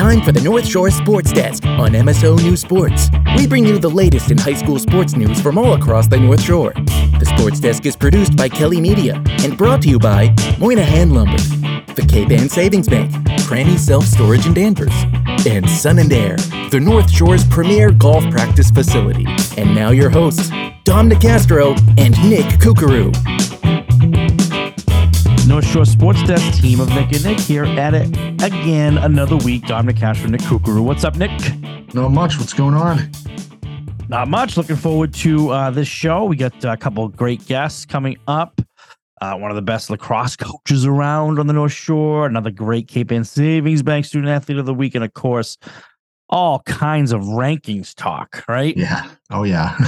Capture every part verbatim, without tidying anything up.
time for the North Shore Sports Desk on M S O News Sports. We bring you the latest in high school sports news from all across the North Shore. The Sports Desk is produced by Kelly Media and brought to you by Moynihan Lumber, the K-Ban Savings Bank, Cranny Self-Storage in Danvers, and Sun and Air, the North Shore's premier golf practice facility. And now your hosts, Dom DeCastro and Nick Kukuru. North Shore Sports Desk team of Nick and Nick here at it again another week. Dom DeCastro, Nick Kukuru. What's up, Nick? Not much. What's going on? Not much. Looking forward to uh, this show. We got a couple of great guests coming up. Uh, one of the best lacrosse coaches around on the North Shore. Another great K-Ban Savings Bank Student Athlete of the Week. And, of course, all kinds of rankings talk, right? Yeah. Oh, yeah.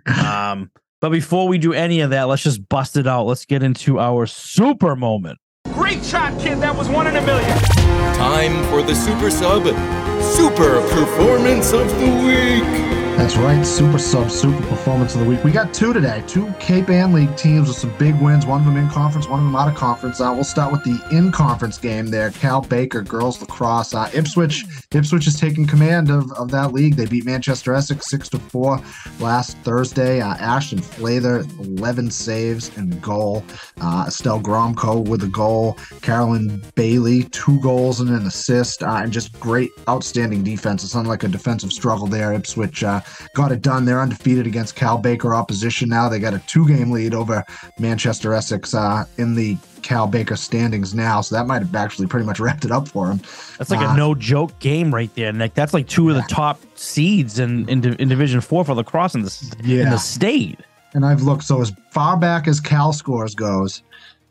um, but before we do any of that, let's just bust it out. Let's get into our super moment. Great shot, kid. That was one in a million. Time for the Super Sub Super Performance of the Week. That's right. Super Sub Super Performance of the Week. We got two today. Two K-Ban League teams with some big wins. One of them in conference, one of them out of conference. Uh, we'll start with the in-conference game there. Cal Baker girls lacrosse. Uh, Ipswich. Ipswich is taking command of, of that league. They beat Manchester Essex six to four last Thursday. Uh, Ashton Flather, eleven saves and goal. Uh, Estelle Gromko with a goal. Carolyn Bailey, two goals and an assist. Uh, and just great, outstanding defense. It's unlike a defensive struggle there. Ipswich uh, got it done. They're undefeated against Cal Baker opposition now. They got a two-game lead over Manchester Essex uh, in the Cal Baker standings now, so that might have actually pretty much wrapped it up for them. That's like uh, a no-joke game right there, Nick. That's like two of the top seeds in, in, in Division Four for lacrosse in the, yeah. in the state. And I've looked, so as far back as Cal scores goes,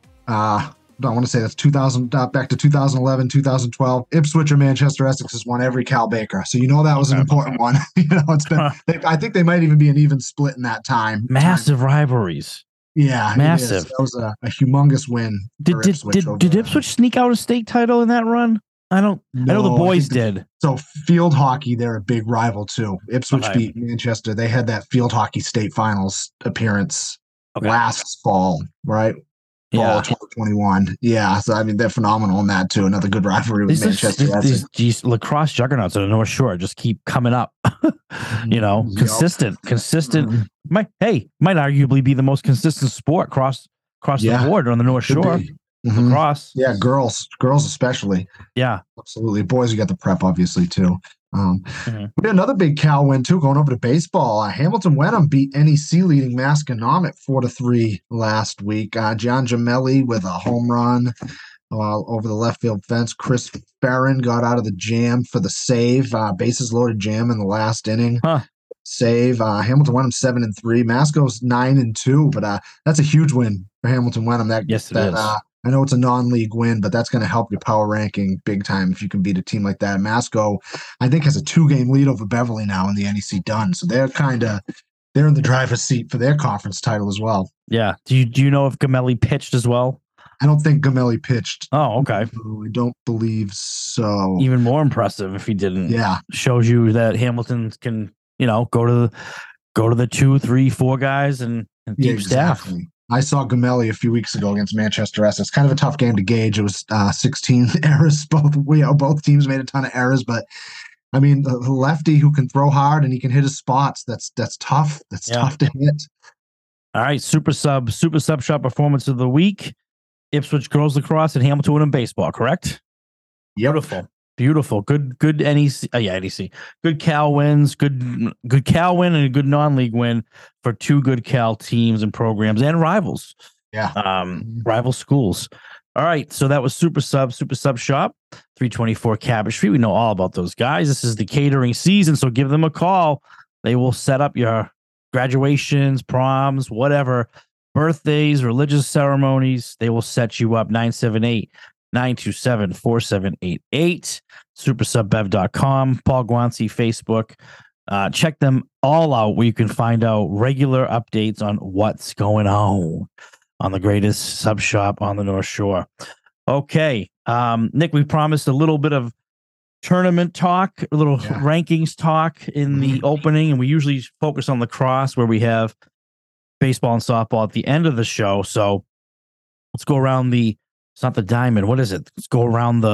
uh, I want to say that's two thousand uh, back to two thousand eleven, two thousand twelve. Ipswich or Manchester Essex has won every Cal Baker, so you know that was an important one. you know, it's been. They, I think they might even be an even split in that time. Massive time. rivalries. Yeah, massive. That was a, a humongous win. Did for did Ipswich did, over, did Ipswich sneak out a state title in that run? I don't. No, I know the boys the, did. So field hockey, they're a big rival too. Ipswich okay. beat Manchester. They had that field hockey state finals appearance okay. last fall, right? Yeah, twenty twenty-one. Yeah, so I mean they're phenomenal in that too. Another good rivalry with these, Manchester. These, these, these lacrosse juggernauts on the North Shore just keep coming up. you know, yep. consistent, consistent. Mm-hmm. Might hey, might arguably be the most consistent sport across across yeah. the board on the North Could Shore. Mm-hmm. Lacrosse. Yeah, girls, girls especially. Yeah, absolutely. Boys, you got the prep obviously too. Um, mm-hmm. We had another big Cal win too, going over to baseball. Uh, Hamilton Wenham beat N E C leading Masconomet four to three last week. Uh, John Gemelli with a home run uh, over the left field fence. Chris Farron got out of the jam for the save. Uh, bases loaded jam in the last inning. Huh. Save. Uh, Hamilton Wenham seven and three. Masco's nine and two, but uh, that's a huge win for Hamilton Wenham. That yes, it that, is. Uh, I know it's a non-league win, but that's going to help your power ranking big time if you can beat a team like that. Masco, I think, has a two-game lead over Beverly now in the N E C Dun, so they're kind of they're in the driver's seat for their conference title as well. Yeah. Do you do you know if Gemelli pitched as well? I don't think Gemelli pitched. Oh, okay. I don't believe so. Even more impressive if he didn't. Yeah, shows you that Hamilton can, you know, go to the go to the two, three, four guys and, and deep yeah, exactly. staff. I saw Gemelli a few weeks ago against Manchester Essex. Kind of a tough game to gauge. It was uh, sixteen errors. Both we you know, both teams made a ton of errors, but I mean, the, the lefty who can throw hard and he can hit his spots. That's that's tough. That's yeah. tough to hit. All right, super sub, super sub shot performance of the week. Ipswich girls lacrosse and Hamilton Wenham baseball. Correct. Yep. Beautiful. Beautiful. Good, good N E C. Oh, yeah, N E C. Good Cal wins. Good, good Cal win and a good non-league win for two good Cal teams and programs and rivals. Yeah. Um, rival schools. All right. So that was Super Sub, Super Sub Shop, three twenty-four Cabbage Street. We know all about those guys. This is the catering season, so give them a call. They will set up your graduations, proms, whatever, birthdays, religious ceremonies. They will set you up. nine seven eight nine two seven, four seven eight eight, super sub bev dot com, Paul Guanci, Facebook. Uh, check them all out where you can find out regular updates on what's going on on the greatest sub shop on the North Shore. Okay. Um, Nick, we promised a little bit of tournament talk, a little yeah. rankings talk in the mm-hmm. opening, and we usually focus on lacrosse where we have baseball and softball at the end of the show. So let's go around the It's not the diamond. What is it? Let's go around the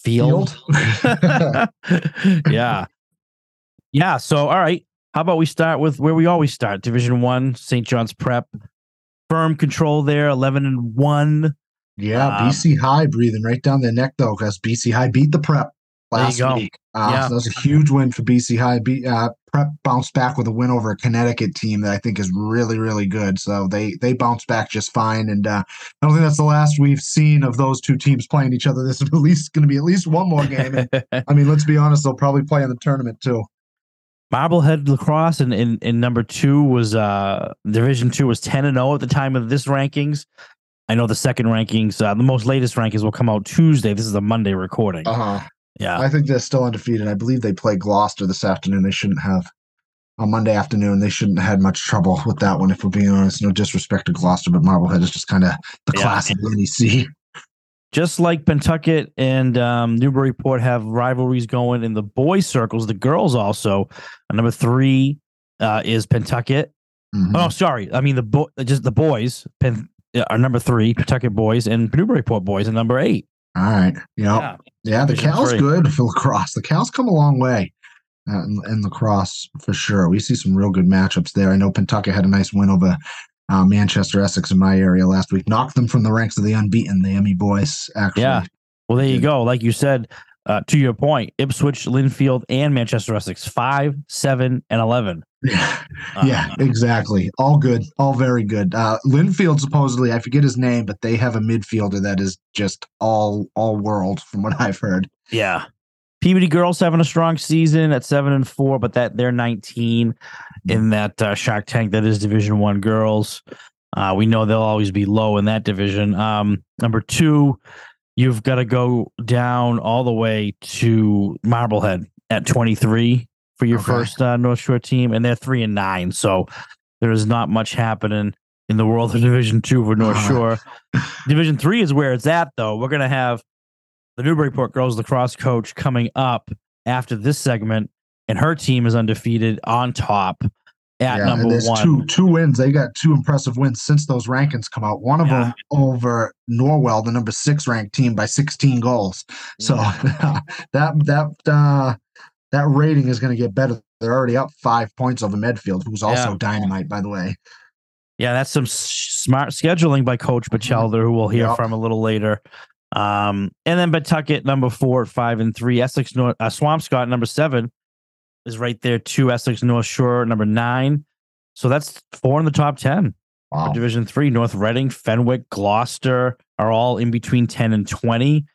Field. Field. yeah. Yeah. So, all right. How about we start with where we always start? Division One, Saint John's Prep. Firm control there, eleven and one. Yeah, Um, B C High breathing right down their neck, though, because B C High beat the Prep last There you go. week. Uh, Yeah. So that was a huge win for B C High. B, uh, Prep bounced back with a win over a Connecticut team that I think is really, really good. So they they bounced back just fine. And uh, I don't think that's the last we've seen of those two teams playing each other. This is at least going to be at least one more game. And, I mean, let's be honest, they'll probably play in the tournament too. Marblehead Lacrosse in, in, in number two was uh Division Two was ten and zero at the time of this rankings. I know the second rankings, uh, the most latest rankings will come out Tuesday. This is a Monday recording. Uh huh. Yeah, I think they're still undefeated. I believe they play Gloucester this afternoon. They shouldn't have on Monday afternoon. They shouldn't have had much trouble with that one, if we're being honest. No disrespect to Gloucester, but Marblehead is just kind of the Yeah. class of N E C. just like Pentucket and um, Newburyport have rivalries going in the boys' circles, the girls also. Uh, number three uh, is Pentucket. Mhm. Oh, sorry, I mean the bo- just the boys. Pen- are number three, Pentucket boys, and Newburyport boys, and number eight. All right. Yep. Yeah. Yeah, the Division Cal's three. good for lacrosse. The Cal's come a long way uh, in, in lacrosse for sure. We see some real good matchups there. I know Pentucket had a nice win over uh, Manchester Essex in my area last week. Knocked them from the ranks of the unbeaten, the Emmy boys, actually. Yeah. Well, there you Yeah. go. Like you said, uh, to your point, Ipswich, Linfield, and Manchester Essex, five, seven, and eleven. Yeah, Uh, yeah, exactly. All good, all very good. Uh, Linfield supposedly, I forget his name, but they have a midfielder that is just all all world, from what I've heard. Yeah. Peabody girls having a strong season at seven and four, but that they're nineteen in that uh, Shark Tank that is Division One girls. Uh, we know they'll always be low in that division. Um, number two, you've got to go down all the way to Marblehead at twenty-three for your Okay. first uh, North Shore team, and they're three and nine. So there is not much happening in the world of Division Two for North Uh-huh. Shore. Division Three is where it's at, though. We're gonna have the Newburyport girls lacrosse coach coming up after this segment, and her team is undefeated on top at Yeah, number and there's one. two two wins. They got two impressive wins since those rankings come out. One of Yeah. them over Norwell, the number six ranked team, by sixteen goals. So that that uh, that rating is going to get better. They're already up five points over Medfield, who's also Yeah. dynamite, by the way. Yeah, that's some s- smart scheduling by Coach Batchelder, who we'll hear Yep. from a little later. Um, and then Pawtucket, number four, five and three. Essex North, uh, Swampscott, number seven, is right there too. Essex North Shore, number nine. So that's four in the top ten. Wow. For Division Three. North Reading, Fenwick, Gloucester are all in between ten and twenty.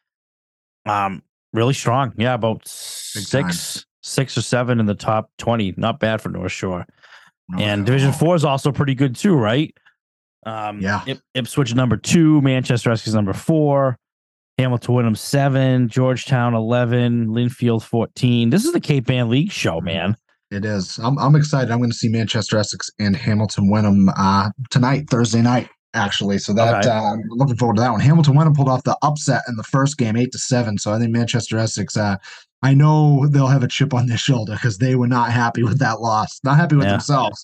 Um, really strong. Yeah, about six, six or seven in the top twenty. Not bad for North Shore. No, And no. Division Four is also pretty good too, right? Um, Yeah. Ip- Ipswich number two, Manchester Essex number four, Hamilton Wyndham seven, Georgetown eleven, Linfield fourteen. This is the Cape Ann League show, man. It is. I'm I'm excited. I'm going to see Manchester Essex and Hamilton Wenham uh, tonight, Thursday night, actually. So that Okay. uh, I'm looking forward to that one. Hamilton Wenham pulled off the upset in the first game, eight to seven. So I think Manchester Essex. Uh, I know they'll have a chip on their shoulder because they were not happy with that loss. Not happy with Yeah. themselves.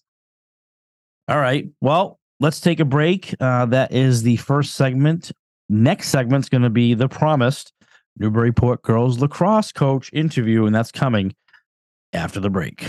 All right. Well, let's take a break. Uh, that is the first segment. Next segment's going to be the promised Newburyport girls lacrosse coach interview, and that's coming after the break.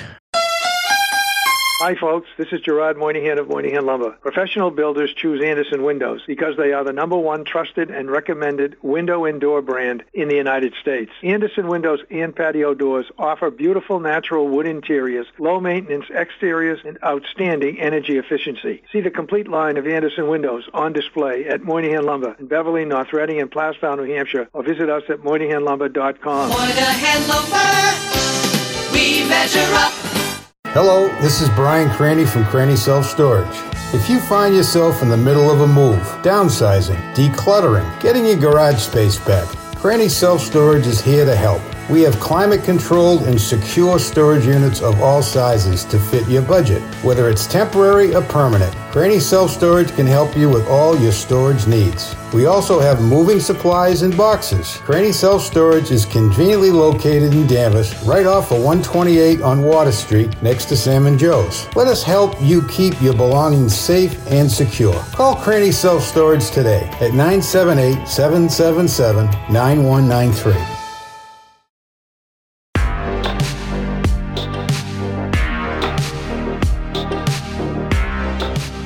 Hi, folks. This is Gerard Moynihan of Moynihan Lumber. Professional builders choose Anderson Windows because they are the number one trusted and recommended window and door brand in the United States. Anderson Windows and patio doors offer beautiful natural wood interiors, low maintenance exteriors, and outstanding energy efficiency. See the complete line of Anderson Windows on display at Moynihan Lumber in Beverly, North Reading, and Plastown, New Hampshire, or visit us at moynihan lumber dot com. Moynihan Lumber, we measure up. Hello, this is Brian Cranny from Cranny Self Storage. If you find yourself in the middle of a move, downsizing, decluttering, getting your garage space back, Cranny Self Storage is here to help. We have climate-controlled and secure storage units of all sizes to fit your budget, whether it's temporary or permanent. Cranny Self Storage can help you with all your storage needs. We also have moving supplies and boxes. Cranny Self Storage is conveniently located in Danvers, right off of one twenty-eight on Water Street, next to Sam and Joe's. Let us help you keep your belongings safe and secure. Call Cranny Self Storage today at nine seven eight, seven seven seven, nine one nine three.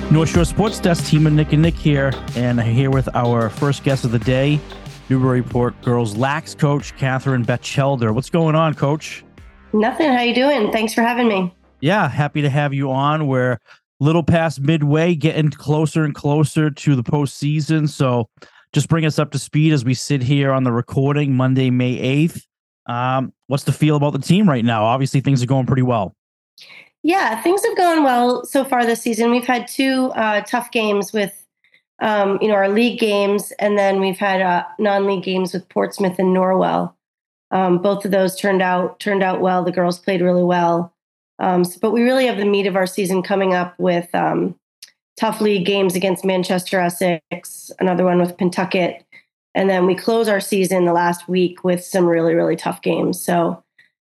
North Shore Sports Desk, team of Nick and Nick here, and here with our first guest of the day, Newburyport girls lax coach Catherine Batchelder. What's going on, Coach? Nothing. How you doing? Thanks for having me. Yeah, happy to have you on. We're a little past midway, getting closer and closer to the postseason. So just bring us up to speed as we sit here on the recording Monday, May eighth. Um, what's the feel about the team right now? Obviously, things are going pretty well. Yeah, things have gone well so far this season. We've had two uh, tough games with, um, you know, our league games, and then we've had uh, non-league games with Portsmouth and Norwell. Um, both of those turned out turned out well. The girls played really well, um, so, but we really have the meat of our season coming up with um, tough league games against Manchester Essex, another one with Pentucket, and then we close our season the last week with some really really tough games. So,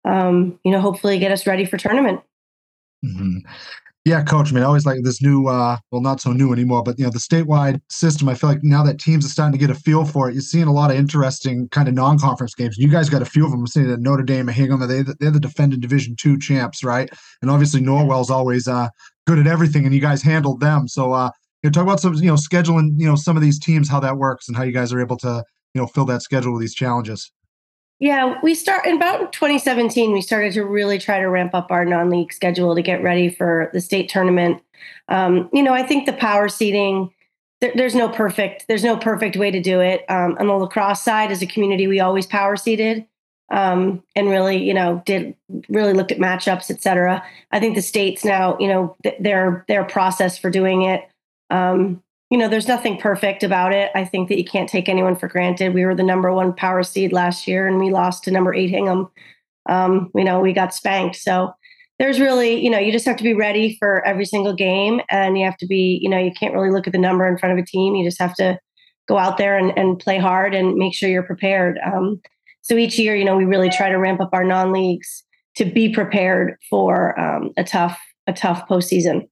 um, you know, hopefully get us ready for tournament. Mm-hmm. Yeah, Coach, I mean, I always like this new, uh, well, not so new anymore, but, you know, the statewide system. I feel like now that teams are starting to get a feel for it, you're seeing a lot of interesting kind of non-conference games. You guys got a few of them. I'm seeing that Notre Dame and Hingham, they, they're the defending Division two champs, right? And obviously Norwell's always uh, good at everything, and you guys handled them. So, uh, you know, talk about some, you know, scheduling, you know, some of these teams, how that works and how you guys are able to, you know, fill that schedule with these challenges. Yeah, we start in about twenty seventeen. We started to really try to ramp up our non-league schedule to get ready for the state tournament. Um, you know, I think the power seeding, there, there's no perfect, there's no perfect way to do it. Um, on the lacrosse side, as a community, we always power seeded um, and really, you know, did really looked at matchups, et cetera. I think the states now, you know, th- their their process for doing it. Um, You know, there's nothing perfect about it. I think that you can't take anyone for granted. We were the number one power seed last year, and we lost to number eight Hingham. Um, you know, we got spanked. So there's really, you know, you just have to be ready for every single game, and you have to be, you know, you can't really look at the number in front of a team. You just have to go out there and, and play hard and make sure you're prepared. Um, so each year, you know, we really try to ramp up our non-leagues to be prepared for um, a tough, a tough postseason.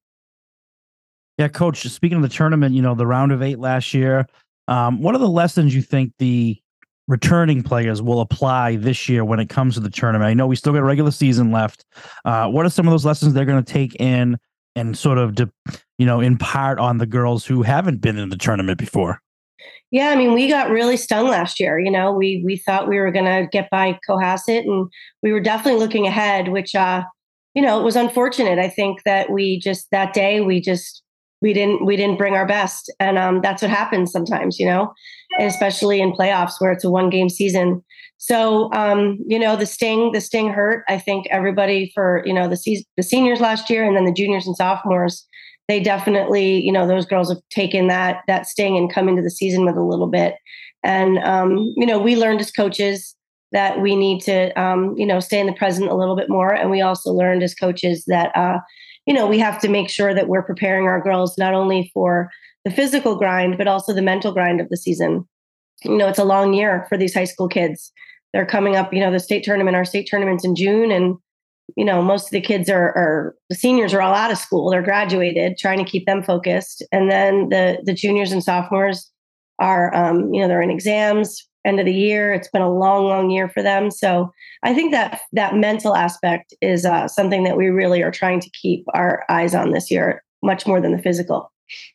Yeah, Coach, speaking of the tournament, you know, the round of eight last year, um, what are the lessons you think the returning players will apply this year when it comes to the tournament? I know we still got a regular season left. Uh, what are some of those lessons they're going to take in and sort of, de- you know, impart on the girls who haven't been in the tournament before? Yeah, I mean, we got really stung last year. You know, we we thought we were going to get by Cohasset, and we were definitely looking ahead, which, uh, you know, it was unfortunate. I think that we just, that day, we just, we didn't we didn't bring our best, and um, that's what happens sometimes, you know, and especially in playoffs where it's a one game season. So um, you know, the sting the sting hurt. I think everybody for you know the se- the seniors last year, and then the juniors and sophomores, they definitely, you know, those girls have taken that that sting and come into the season with a little bit. And um, you know, we learned as coaches that we need to um, you know stay in the present a little bit more, and we also learned as coaches that. Uh, You know, we have to make sure that we're preparing our girls not only for the physical grind, but also the mental grind of the season. You know, it's a long year for these high school kids. They're coming up, you know, the state tournament, our state tournament's in June. And, you know, most of the kids are, are the seniors are all out of school. They're graduated, trying to keep them focused. And then the the juniors and sophomores are, um, you know, they're in exams, end of the year. It's been a long, long year for them. So I think that that mental aspect is uh, something that we really are trying to keep our eyes on this year, much more than the physical.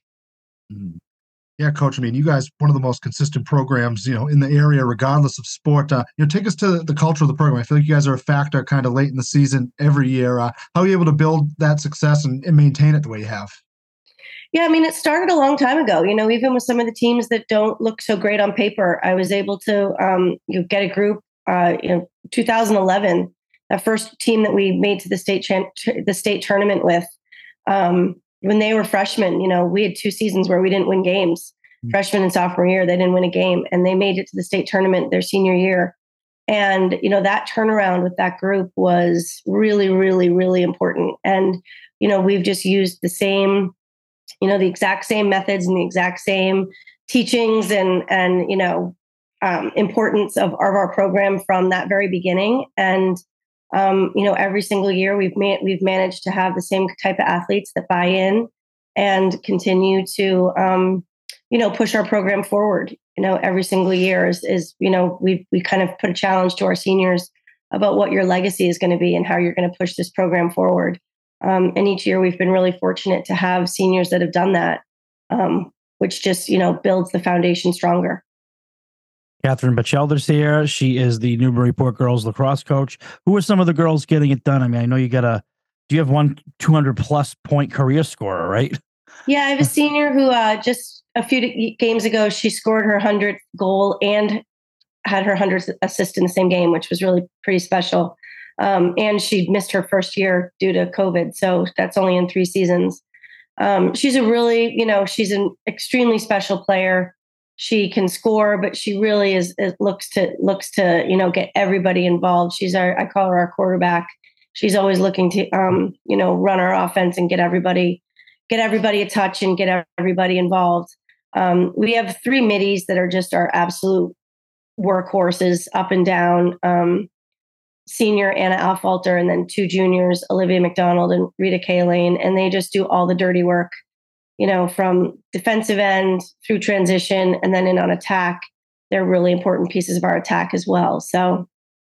Yeah, Coach. I mean, you guys, one of the most consistent programs, you know, in the area, regardless of sport. Uh, you know, take us to the culture of the program. I feel like you guys are a factor kind of late in the season every year. Uh, how are you able to build that success and, and maintain it the way you have? Yeah, I mean, it started a long time ago. You know, even with some of the teams that don't look so great on paper, I was able to um, you know, get a group. Uh, you know, two thousand eleven, the first team that we made to the state chan- the state tournament with, um, when they were freshmen. You know, we had two seasons where we didn't win games. Mm-hmm. Freshman and sophomore year, they didn't win a game, and they made it to the state tournament their senior year. And you know, that turnaround with that group was really, really, really important. And you know, we've just used the same. You know, the exact same methods and the exact same teachings and, and you know, um, importance of, of our program from that very beginning. And, um, you know, every single year we've made, we've managed to have the same type of athletes that buy in and continue to, um, you know, push our program forward. You know, every single year is, is you know, we we kind of put a challenge to our seniors about what your legacy is going to be and how you're going to push this program forward. Um, and each year we've been really fortunate to have seniors that have done that, um, which just, you know, builds the foundation stronger. Catherine Batchelder's here. She is the Newburyport girls lacrosse coach. Who are some of the girls getting it done? I mean, I know you got a, do you have one two hundred plus point career scorer, right? Yeah, I have a senior who uh, just a few d- games ago, she scored her hundredth goal and had her hundredth assist in the same game, which was really pretty special. Um, and she missed her first year due to COVID. So that's only in three seasons. Um, she's a really, you know, she's an extremely special player. She can score, but she really is, it looks to, looks to, you know, get everybody involved. She's our, I call her our quarterback. She's always looking to, um, you know, run our offense and get everybody, get everybody a touch and get everybody involved. Um, we have three middies that are just our absolute workhorses up and down. Um, senior Anna Alfalter, and then two juniors, Olivia McDonald and Rita Kaylane, and they just do all the dirty work, you know, from defensive end through transition and then in on attack. They're really important pieces of our attack as well. So,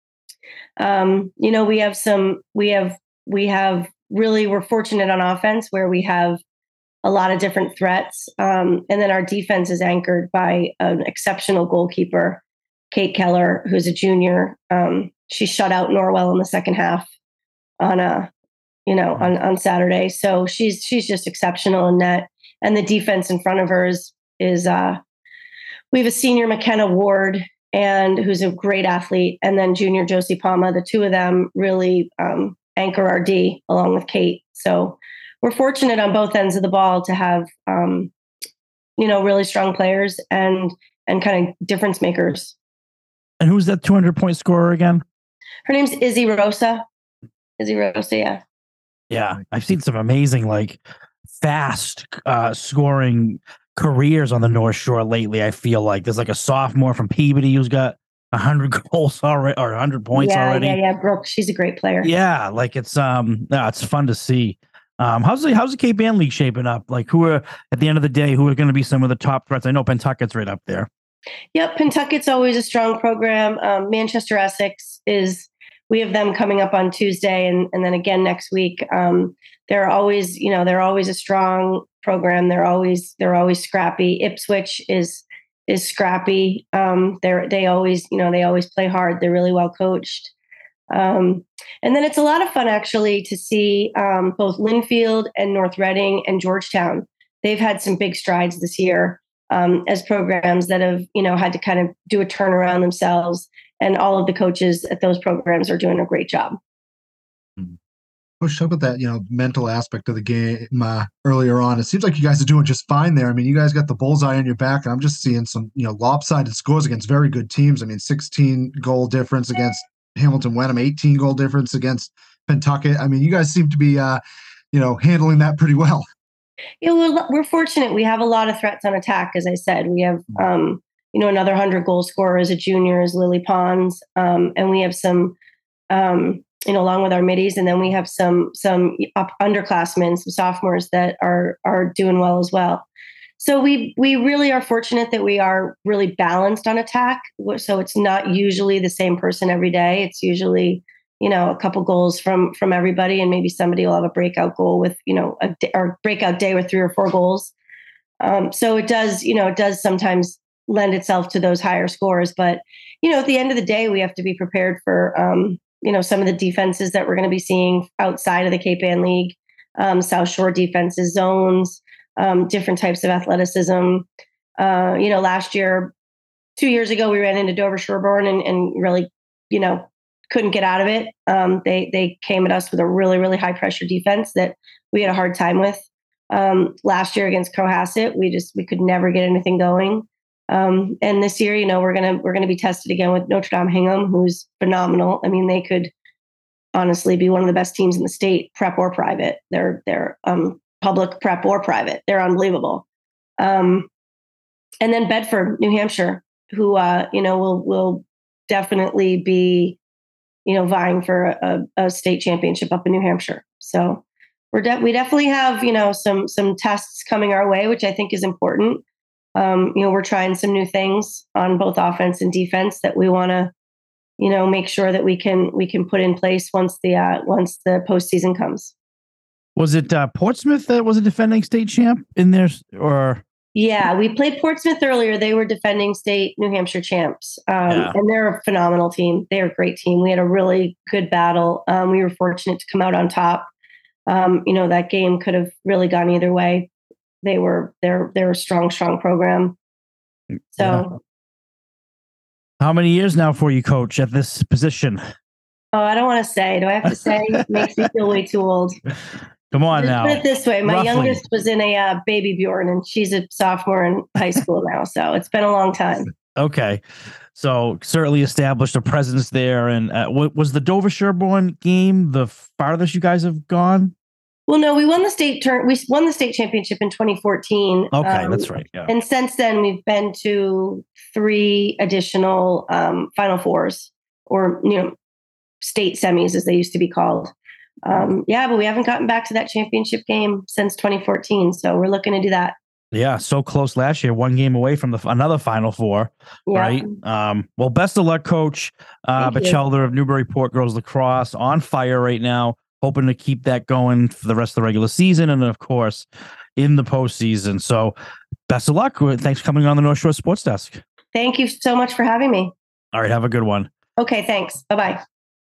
um, you know, we have some, we have, we have really, we're fortunate on offense where we have a lot of different threats. Um, and then our defense is anchored by an exceptional goalkeeper, Kate Keller, who's a junior. Um, she shut out Norwell in the second half on a, you know, on, on Saturday. So she's she's just exceptional in that. And the defense in front of her is, is uh, we have a senior McKenna Ward, and who's a great athlete, and then junior Josie Palma. The two of them really um, anchor our D along with Kate. So we're fortunate on both ends of the ball to have, um, you know, really strong players and and kind of difference makers. And who's that two hundred point scorer again? Her name's Izzy Rosa. Izzy Rosa, yeah. Yeah, I've seen some amazing, like, fast uh, scoring careers on the North Shore lately. I feel like there's like a sophomore from Peabody who's got one hundred goals already, or one hundred points yeah, already. Yeah, yeah, Brooke. She's a great player. Yeah, like it's um, yeah, it's fun to see. Um, how's the how's the Cape Ann League shaping up? Like, who are at the end of the day, who are going to be some of the top threats? I know Pentucket's right up there. Yep, Pentucket's always a strong program. Um, Manchester Essex is, we have them coming up on Tuesday and, and then again next week. Um, they're always, you know, they're always a strong program. They're always, they're always scrappy. Ipswich is, is scrappy. Um, they're, they always, you know, they always play hard. They're really well coached. Um, and then it's a lot of fun actually to see um, both Linfield and North Reading and Georgetown. They've had some big strides this year. Um, as programs that have, you know, had to kind of do a turnaround themselves, and all of the coaches at those programs are doing a great job. Coach, talk about that, you know, mental aspect of the game uh, earlier on. It seems like you guys are doing just fine there. I mean, you guys got the bullseye on your back, and I'm just seeing some, you know, lopsided scores against very good teams. I mean, sixteen goal difference against Hamilton Wenham, eighteen goal difference against Pentucket. I mean, you guys seem to be, uh, you know, handling that pretty well. Yeah, we're, we're fortunate. We have a lot of threats on attack. As I said, we have, um, you know, another hundred goal scorer as a junior is Lily Pons. Um, and we have some, um, you know, along with our middies. And then we have some, some up underclassmen, some sophomores that are, are doing well as well. So we, we really are fortunate that we are really balanced on attack. So it's not usually the same person every day. It's usually, you know, a couple goals from from everybody, and maybe somebody will have a breakout goal with, you know, a or breakout day with three or four goals. Um, so it does, you know, it does sometimes lend itself to those higher scores. But, you know, at the end of the day, we have to be prepared for, um, you know, some of the defenses that we're going to be seeing outside of the Cape Ann League, um, South Shore defenses, zones, um, different types of athleticism. Uh, you know, last year, two years ago, we ran into Dover Sherborne and, and really, you know, couldn't get out of it. Um, they they came at us with a really, really high pressure defense that we had a hard time with. Um, last year against Cohasset, we just we could never get anything going. Um, and this year, you know, we're gonna we're gonna be tested again with Notre Dame Hingham, who's phenomenal. I mean, they could honestly be one of the best teams in the state, prep or private. They're they're um, public prep or private. They're unbelievable. Um, and then Bedford, New Hampshire, who uh, you know will will definitely be, you know, vying for a, a state championship up in New Hampshire. So we're de- we definitely have, you know, some some tests coming our way, which I think is important. Um, you know, we're trying some new things on both offense and defense that we want to, you know, make sure that we can we can put in place once the uh, once the postseason comes. Was it uh, Portsmouth that was a defending state champ in there, or? Yeah, we played Portsmouth earlier. They were defending state New Hampshire champs, um, Yeah. and they're a phenomenal team. They're a great team. We had a really good battle. Um, we were fortunate to come out on top. Um, you know, that game could have really gone either way. They were they're they're a strong, strong program. So, Yeah. How many years now for you, coach, at this position? oh, I don't want to say. Do I have to say? It makes me feel way too old. Come on Just now. put it this way: my Roughly. youngest was in a uh, Baby Bjorn, and she's a sophomore in high school now. So it's been a long time. Okay. So certainly established a presence there. And uh, what was the Dover Sherborne game the farthest you guys have gone? Well, no, we won the state turn. We won the state championship in twenty fourteen. Okay, um, that's right. Yeah. And since then, we've been to three additional um, Final Fours, or you know, state semis as they used to be called. Um, yeah, but we haven't gotten back to that championship game since twenty fourteen. So we're looking to do that. Yeah, so close last year, one game away from the another Final Four, Yeah. right? Um, well, best of luck, Coach uh, Thank you. Batchelder of Newburyport Girls Lacrosse, on fire right now, hoping to keep that going for the rest of the regular season and, of course, in the postseason. So best of luck. Thanks for coming on the North Shore Sports Desk. Thank you so much for having me. All right, have a good one. Okay, thanks. Bye-bye.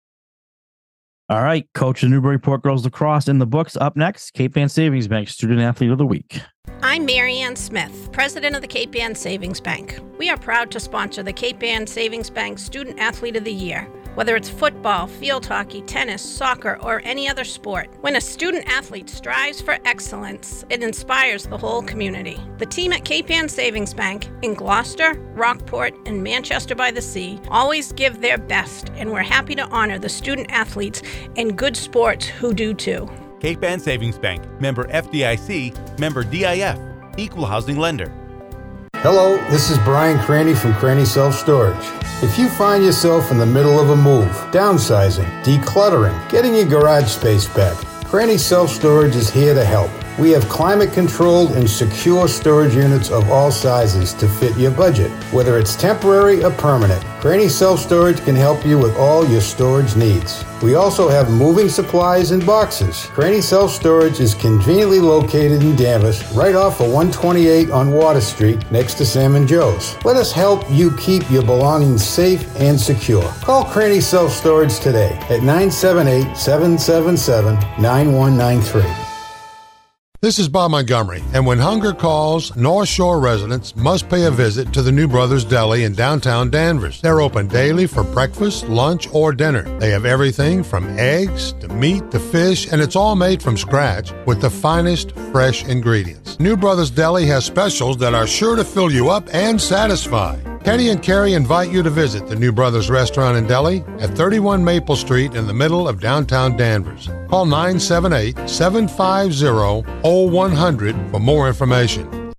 All right, Coach of Newburyport Girls Lacrosse in the books. Up next, Cape Ann Savings Bank Student Athlete of the Week. I'm Mary Ann Smith, President of the Cape Ann Savings Bank. We are proud to sponsor the Cape Ann Savings Bank Student Athlete of the Year. Whether it's football, field hockey, tennis, soccer, or any other sport, when a student athlete strives for excellence, it inspires the whole community. The team at Cape Ann Savings Bank in Gloucester, Rockport, and Manchester by the Sea always give their best, and we're happy to honor the student athletes and good sports who do too. Cape Ann Savings Bank, member F D I C, member D I F, equal housing lender. Hello, this is Brian Craney from Craney Self Storage. If you find yourself in the middle of a move, downsizing, decluttering, getting your garage space back, Craney Self Storage is here to help. We have climate-controlled and secure storage units of all sizes to fit your budget. Whether it's temporary or permanent, Craney Self Storage can help you with all your storage needs. We also have moving supplies and boxes. Craney Self Storage is conveniently located in Danvers, right off of one twenty-eight on Water Street, next to Sam and Joe's. Let us help you keep your belongings safe and secure. Call Craney Self Storage today at nine seven eight, seven seven seven, nine one nine three. This is Bob Montgomery, and when hunger calls, North Shore residents must pay a visit to the New Brothers Deli in downtown Danvers. They're open daily for breakfast, lunch, or dinner. They have everything from eggs to meat to fish, and it's all made from scratch with the finest fresh ingredients. New Brothers Deli has specials that are sure to fill you up and satisfy. Kenny and Carrie invite you to visit the New Brothers Restaurant and Deli at thirty-one Maple Street in the middle of downtown Danvers. Call nine seven eight, seven five zero, zero one zero zero for more information.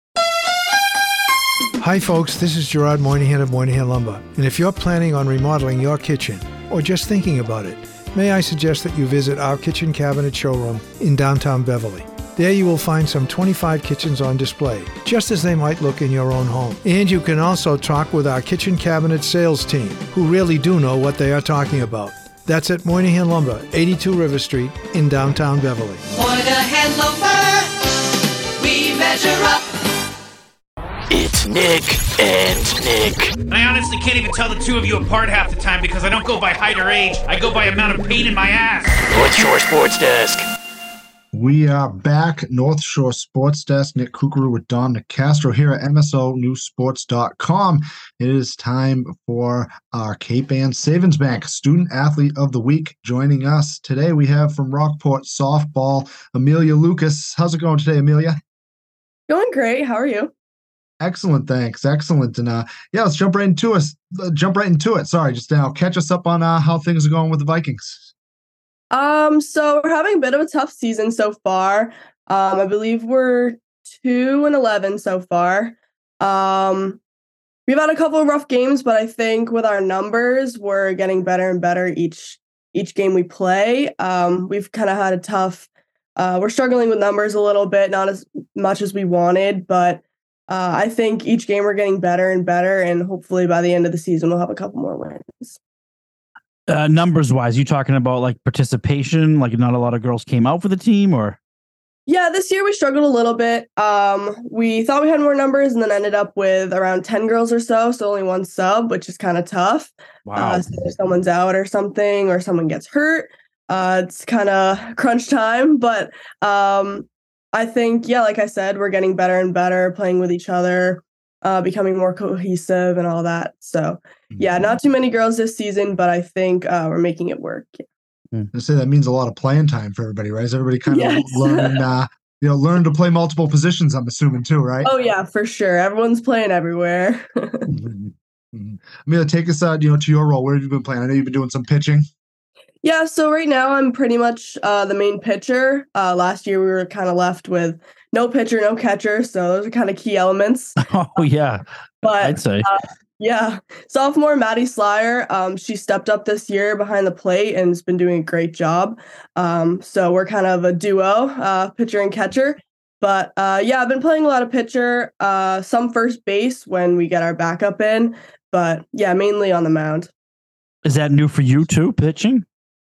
Hi folks, this is Gerard Moynihan of Moynihan Lumber. And if you're planning on remodeling your kitchen or just thinking about it, may I suggest that you visit our kitchen cabinet showroom in downtown Beverly. There you will find some twenty-five kitchens on display, just as they might look in your own home. And you can also talk with our kitchen cabinet sales team, who really do know what they are talking about. That's at Moynihan Lumber, eighty-two River Street in downtown Beverly. Moynihan Lumber, we measure up. It's Nick and Nick. I honestly can't even tell the two of you apart half the time because I don't go by height or age. I go by amount of pain in my ass. North Shore Sports Desk. We are back, North Shore Sports Desk. Nick Kukuru with Dom Nicastro here at M S O News Sports dot com. It is time for our Cape Ann Savings Bank Student Athlete of the Week. Joining us today, we have from Rockport softball, Amelia Lucas. How's it going today, Amelia? Going great. How are you? Excellent, thanks. Excellent. And uh, yeah, let's jump right into us. Uh, jump right into it. Sorry, just now catch us up on uh, how things are going with the Vikings. Um, so we're having a bit of a tough season so far. Um, I believe we're two and eleven so far. Um, we've had a couple of rough games, but I think with our numbers, we're getting better and better each each game we play. Um, we've kind of had a tough. Uh, we're struggling with numbers a little bit, not as much as we wanted, but uh, I think each game we're getting better and better, and hopefully by the end of the season we'll have a couple more wins. Uh, numbers wise, you talking about like participation? Like not a lot of girls came out for the team, or? Yeah, this year we struggled a little bit. Um, we thought we had more numbers and then ended up with around ten girls or so, so only one sub, which is kind of tough. Wow. Uh, so if someone's out or something, or someone gets hurt, uh, it's kind of crunch time. But um, I think, yeah, like I said, we're getting better and better, playing with each other, uh, becoming more cohesive and all that. So, yeah, not too many girls this season, but I think uh, we're making it work. Yeah. I say that means a lot of playing time for everybody, right? Is everybody kind Yes. of learning, uh, you know, learn to play multiple positions? I'm assuming too, right? Oh yeah, for sure. Everyone's playing everywhere. Mm-hmm. I'm gonna take us, uh, you know, to your role. Where have you been playing? I know you've been doing some pitching. Yeah, so right now I'm pretty much uh, the main pitcher. Uh, last year we were kind of left with no pitcher, no catcher, so those are kind of key elements. Oh yeah, But I'd say. uh, yeah, sophomore Maddie Slyer, um, she stepped up this year behind the plate and has been doing a great job. Um, so we're kind of a duo, uh, pitcher and catcher. But uh, yeah, I've been playing a lot of pitcher, uh, some first base when we get our backup in. But yeah, mainly on the mound. Is that new for you too, pitching?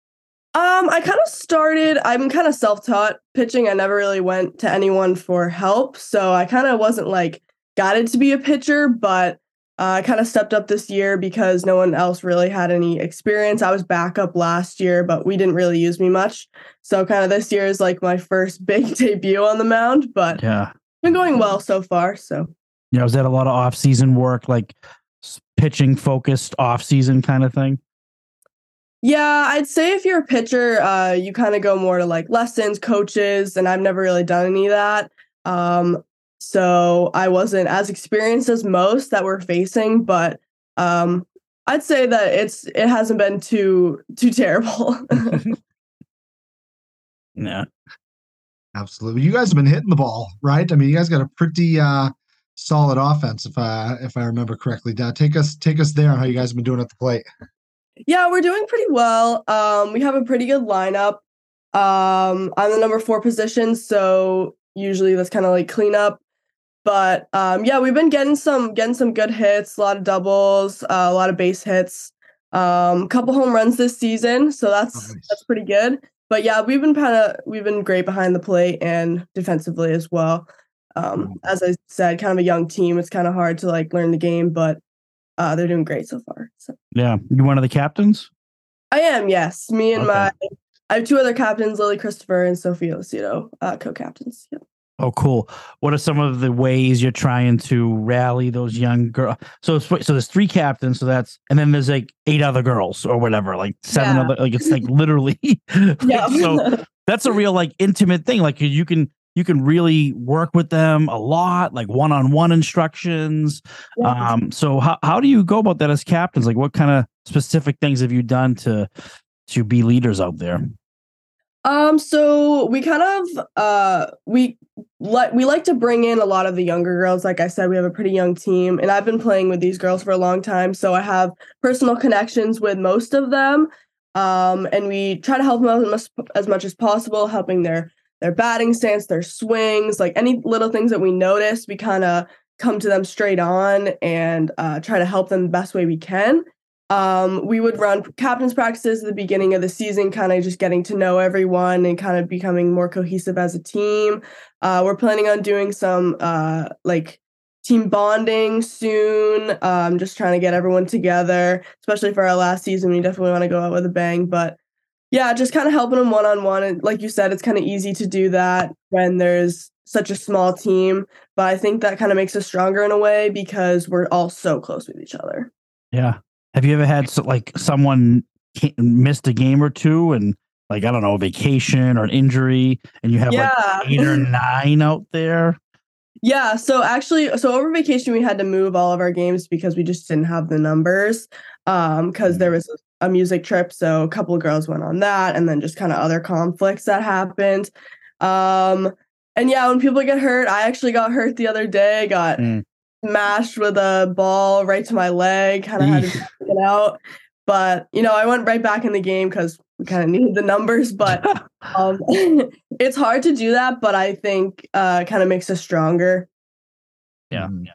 Um, I kind of started, I'm kind of self-taught pitching. I never really went to anyone for help. So I kind of wasn't like guided to be a pitcher, but uh, I kind of stepped up this year because no one else really had any experience. I was backup last year, but we didn't really use me much. So kind of this year is like my first big debut on the mound, but Yeah. it's been going well so far. So You know, is that a lot of off-season work, like s- pitching focused off-season kind of thing? yeah, I'd say if you're a pitcher, uh, you kind of go more to like lessons, coaches, and I've never really done any of that. Um, so I wasn't as experienced as most that we're facing, but um, I'd say that it's it hasn't been too too terrible. Yeah. Absolutely. You guys have been hitting the ball, right? I mean, you guys got a pretty uh, solid offense, if I if I remember correctly. Dad, take us take us there on how you guys have been doing at the plate. Yeah, we're doing pretty well. Um, we have a pretty good lineup. Um, I'm the number four position, so usually that's kind of like cleanup. But um, yeah, we've been getting some getting some good hits, a lot of doubles, uh, a lot of base hits, um, a couple home runs this season, so that's Nice. that's pretty good. But yeah, we've been kind of we've been great behind the plate and defensively as well. Um, as I said, kind of a young team. It's kind of hard to like learn the game, but uh, they're doing great so far. So. Yeah. You one of the captains? I am, yes. Me and Okay. my, I have two other captains, Lily Christopher and Sophia Lucido, uh, co-captains. Yep. Oh, cool. What are some of the ways you're trying to rally those young girls? So, it's- so there's three captains. So that's, and then there's like eight other girls or whatever, like seven Yeah. other, like it's like literally. Yeah. So that's a real like intimate thing. Like you can, you can really work with them a lot, like one-on-one instructions. Yeah. Um, so how, how do you go about that as captains? Like what kind of specific things have you done to, to be leaders out there? Um, so we kind of, uh, we like, we like to bring in a lot of the younger girls. Like I said, we have a pretty young team and I've been playing with these girls for a long time. So I have personal connections with most of them. Um, and we try to help them out as much, as much as possible, helping their, their batting stance, their swings, like any little things that we notice, we kind of come to them straight on and, uh, try to help them the best way we can. Um, we would run captain's practices at the beginning of the season, kind of just getting to know everyone and kind of becoming more cohesive as a team. Uh, we're planning on doing some uh, like team bonding soon. Um, just trying to get everyone together, especially for our last season. We definitely want to go out with a bang, but yeah, just kind of helping them one-on-one. And like you said, it's kind of easy to do that when there's such a small team, but I think that kind of makes us stronger in a way because we're all so close with each other. Yeah. Have you ever had so, like someone ca- missed a game or two and like, I don't know, a vacation or an injury and you have Yeah. like eight or nine out there? Yeah, so actually, so over vacation, we had to move all of our games because we just didn't have the numbers um, because there was a music trip. So a couple of girls went on that and then just kind of other conflicts that happened. Um, and yeah, when people get hurt, I actually got hurt the other day, got Mm. smashed with a ball right to my leg, kind of had to take it out. But, you know, I went right back in the game because we kind of needed the numbers. But um, it's hard to do that. But I think uh, kind of makes us stronger. Yeah.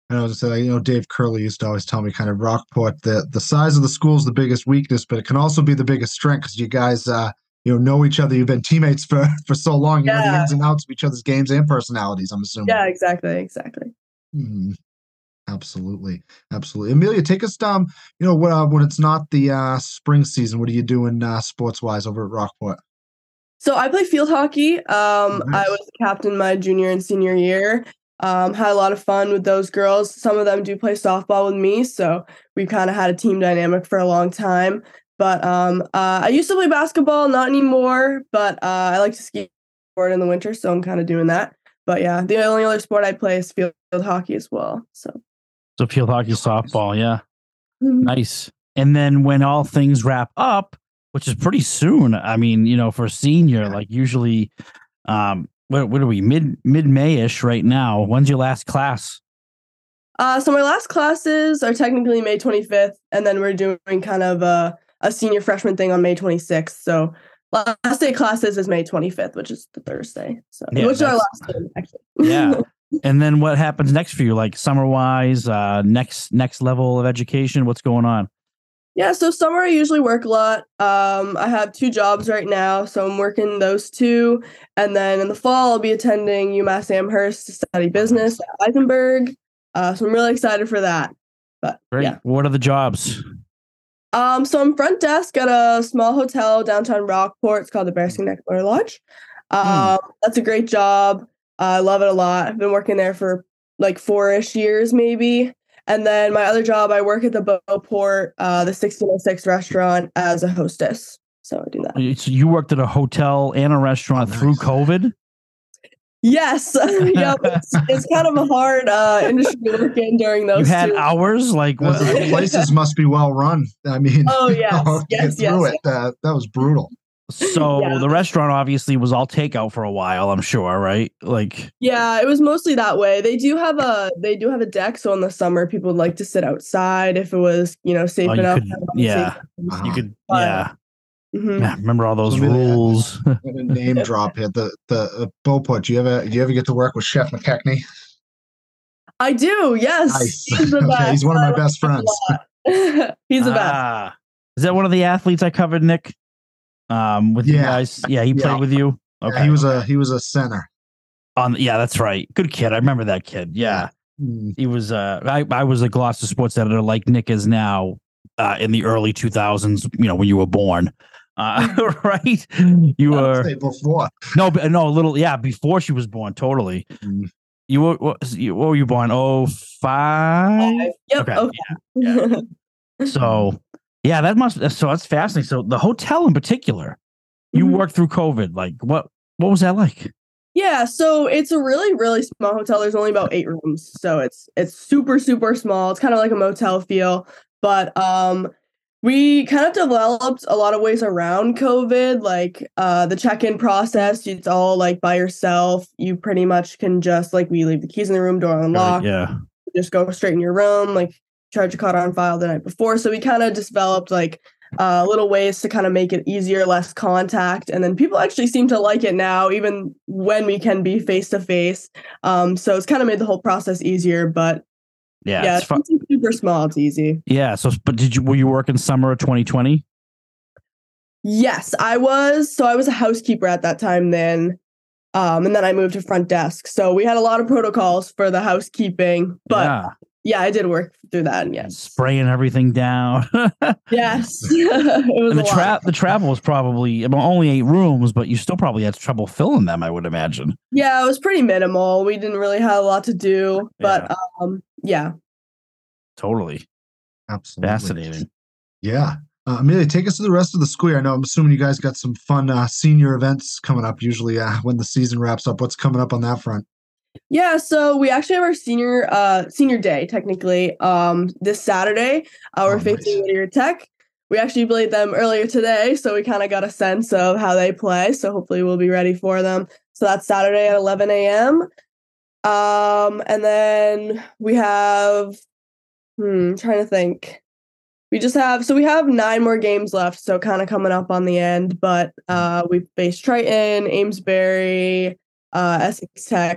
And I was saying, you know, Dave Curley used to always tell me kind of Rockport, the, the size of the school is the biggest weakness, but it can also be the biggest strength because you guys, uh, you know, know each other. You've been teammates for, for so long. You Yeah. know the ins and outs of each other's games and personalities, I'm assuming. Yeah, exactly, exactly. Mhm. Absolutely. Absolutely. Amelia, take us down, you know, when, uh, when it's not the uh, spring season, what are you doing uh, sports-wise over at Rockport? So I play field hockey. Um, Nice. I was the captain my junior and senior year. Um, had a lot of fun with those girls. Some of them do play softball with me, so we kind of had a team dynamic for a long time. But um, uh, I used to play basketball, not anymore. But uh, I like to ski in the winter, so I'm kind of doing that. But yeah, the only other sport I play is field, field hockey as well. So, So field hockey, softball, yeah, Mhm. nice. And then when all things wrap up, which is pretty soon. I mean, you know, for a senior, like usually, um, what what are we mid mid May-ish right now? When's your last class? uh, so my last classes are technically May twenty-fifth, and then we're doing kind of a, a senior freshman thing on May twenty-sixth. So last day of classes is May twenty-fifth, which is the Thursday. So Yeah, which is our that's- last day, actually. Yeah. And then what happens next for you, like summer wise, uh, next next level of education? What's going on? Yeah, so summer I usually work a lot. Um, I have two jobs right now, so I'm working those two. And then in the fall, I'll be attending UMass Amherst to study business at Eisenberg. Uh, so I'm really excited for that. But Great. yeah. What are the jobs? Um, so I'm front desk at a small hotel downtown Rockport. It's called the Bearskin Neck Lawyer Lodge. Um, That's a great job. Uh, I love it a lot. I've been working there for like four-ish years, maybe. And then my other job, I work at the Beauport, uh, the sixteen oh six restaurant as a hostess. So I do that. So you worked at a hotel and a restaurant through COVID? Yes. Yep. It's, it's kind of a hard uh, industry to work in during those You had two. hours? Like what? Those places must be well run. I mean, Oh, yes. to Yes, get through yes, it, uh, that was brutal. So Yeah. the restaurant obviously was all takeout for a while, I'm sure, right? Like Yeah, it was mostly that way. They do have a they do have a deck, so in the summer people would like to sit outside if it was, you know, safe oh, you enough. could, yeah, you could, But- yeah. Mhm. Yeah, remember all those So maybe they had- rules? I'm gonna name drop here. The the uh, Beauport. Do you ever do you ever get to work with Chef McKechnie? I do, yes. Nice. He's the Okay, best. he's one of I my like best him a friends. lot. He's the best. Ah, is that one of the athletes I covered, Nick? Um, with you Yeah. guys? Yeah, he Yeah. played with you. Yeah, Okay, he was a he was a center. on. Yeah, that's right. Good kid. I remember that kid. Yeah, Mm. he was. Uh, I I was a Gloucester sports editor, like Nick is now, uh, in the early two thousands. You know, when you were born. Uh, right? You I'd were say before. no, but no, a little. Yeah, before she was born. Totally. Mm. You were what, you- what were you born? Oh five. Yep. Okay. Okay. So yeah, that must. So that's fascinating. So the hotel in particular, you Mhm. worked through COVID. Like what? What was that like? Yeah, so it's a really, really small hotel. There's only about eight rooms, so it's it's super, super small. It's kind of like a motel feel, but um, we kind of developed a lot of ways around COVID, like uh, the check-in process. It's all like by yourself. You pretty much can just like we leave the keys in the room, door unlocked. Yeah. Just go straight in your room, like charge a card on file the night before. So we kind of developed like uh, little ways to kind of make it easier, less contact. And then people actually seem to like it now, even when we can be face to face. Um, so it's kind of made the whole process easier. But Yeah. yeah, it's fun. it's super small. It's easy. Yeah. So, but did you were you working summer of twenty twenty? Yes, I was. So I was a housekeeper at that time then. Um, and then I moved to front desk. So we had a lot of protocols for the housekeeping. But yeah. yeah, I did work through that. And yes. Spraying everything down. Yes. It was And the a lot. trap the travel was probably well, only eight rooms, but you still probably had trouble filling them, I would imagine. Yeah, it was pretty minimal. We didn't really have a lot to do, but um, yeah. Totally. Absolutely. Fascinating. Yeah. Uh, Amelia, take us to the rest of the school year. I know I'm assuming you guys got some fun uh, senior events coming up. Usually, uh, when the season wraps up, what's coming up on that front? Yeah, so we actually have our senior uh senior day technically um this Saturday. Uh, we're Oh, facing nice. Whittier Tech. We actually played them earlier today, so we kind of got a sense of how they play. So hopefully we'll be ready for them. So that's Saturday at eleven a.m. Um, and then we have hmm, trying to think. We just have so we have nine more games left, so kind of coming up on the end. But uh, we faced Triton, Amesbury, uh, Essex Tech,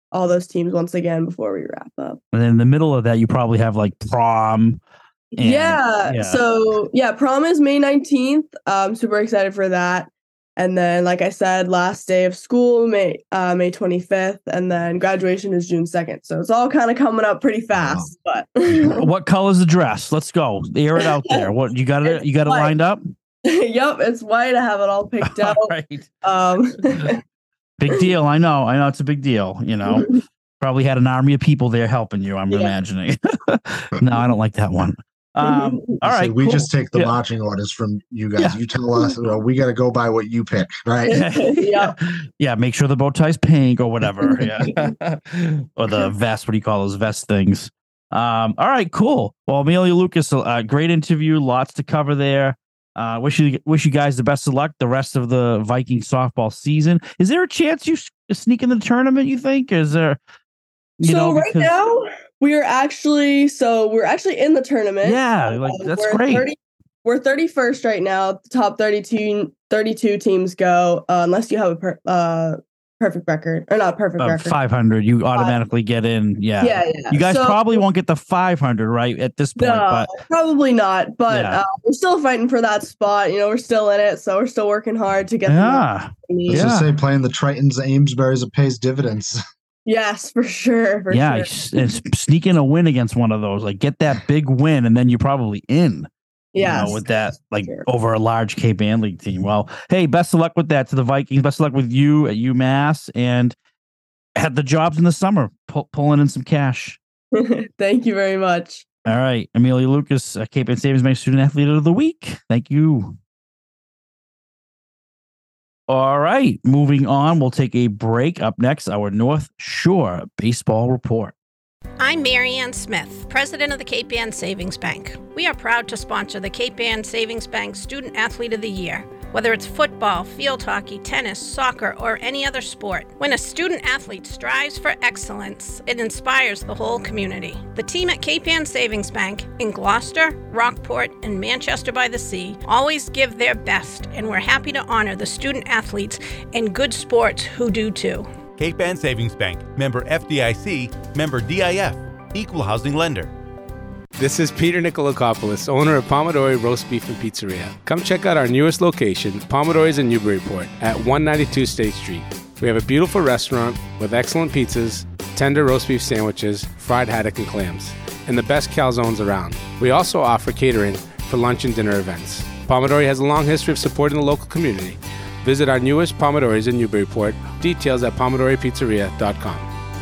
all those teams once again before we wrap up. And then in the middle of that, you probably have like prom. And, yeah, yeah. So yeah, prom is May nineteenth. I'm super excited for that. And then, like I said, last day of school, May uh, May twenty-fifth, and then graduation is June second. So it's all kind of coming up pretty fast. Wow. But what color's the dress? Let's go. Air it out there. What you got it? You got it white. lined up? Yep, it's white. I have it all picked out. All right. Um, big deal. I know. I know it's a big deal. You know, probably had an army of people there helping you. I'm yeah. imagining. No, I don't like that one. Um, all right, so we cool. just take the yeah. marching orders from you guys. Yeah. You tell us, well, we got to go by what you pick, right? yeah, yeah. Make sure the bow tie's pink or whatever. Yeah, or the vest. What do you call those vest things? Um, all right, cool. Well, Amelia Lucas, uh, great interview. Lots to cover there. Uh, wish you wish you guys the best of luck the rest of the Viking softball season. Is there a chance you sneak in the tournament? You think? Is there? You so know, right because... now. We're actually so we're actually in the tournament. Yeah, like that's we're great. thirty, we're thirty-first right now. The top thirty-two, thirty-two teams go uh, unless you have a per, uh, perfect record or not perfect uh, record. five hundred, you automatically get in. Yeah, yeah, yeah. You guys so, probably won't get the five hundred right at this point. No, but probably not. But yeah. uh, we're still fighting for that spot. You know, we're still in it, so we're still working hard to get. Yeah, let's yeah. just say playing the Tritons, Amesbury's, it pays dividends. Yes, for sure. For yeah, sure. and sneak in a win against one of those. Like, get that big win, and then you're probably in. Yeah, you know, with that, like sure. over a large Cape Ann League team. Well, hey, best of luck with that to the Vikings. Best of luck with you at UMass, and had the jobs in the summer, pull, pulling in some cash. Thank you very much. All right, Amelia Lucas, uh, Cape Ann Savings Bank Student Athlete of the Week. Thank you. All right, moving on. We'll take a break. Up next, our North Shore Baseball Report. I'm Marianne Smith, president of the Cape Ann Savings Bank. We are proud to sponsor the Cape Ann Savings Bank Student Athlete of the Year. Whether it's football, field hockey, tennis, soccer, or any other sport, when a student athlete strives for excellence, it inspires the whole community. The team at Cape Ann Savings Bank in Gloucester, Rockport, and Manchester by the Sea always give their best, and we're happy to honor the student athletes and good sports who do too. Cape Ann Savings Bank, member F D I C, member D I F, equal housing lender. This is Peter Nikolakopoulos, owner of Pomodori Roast Beef and Pizzeria. Come check out our newest location, Pomodori's in Newburyport, at one ninety-two State Street. We have a beautiful restaurant with excellent pizzas, tender roast beef sandwiches, fried haddock and clams, and the best calzones around. We also offer catering for lunch and dinner events. Pomodori has a long history of supporting the local community. Visit our newest Pomodori's in Newburyport. Details at pomodori pizzeria dot com.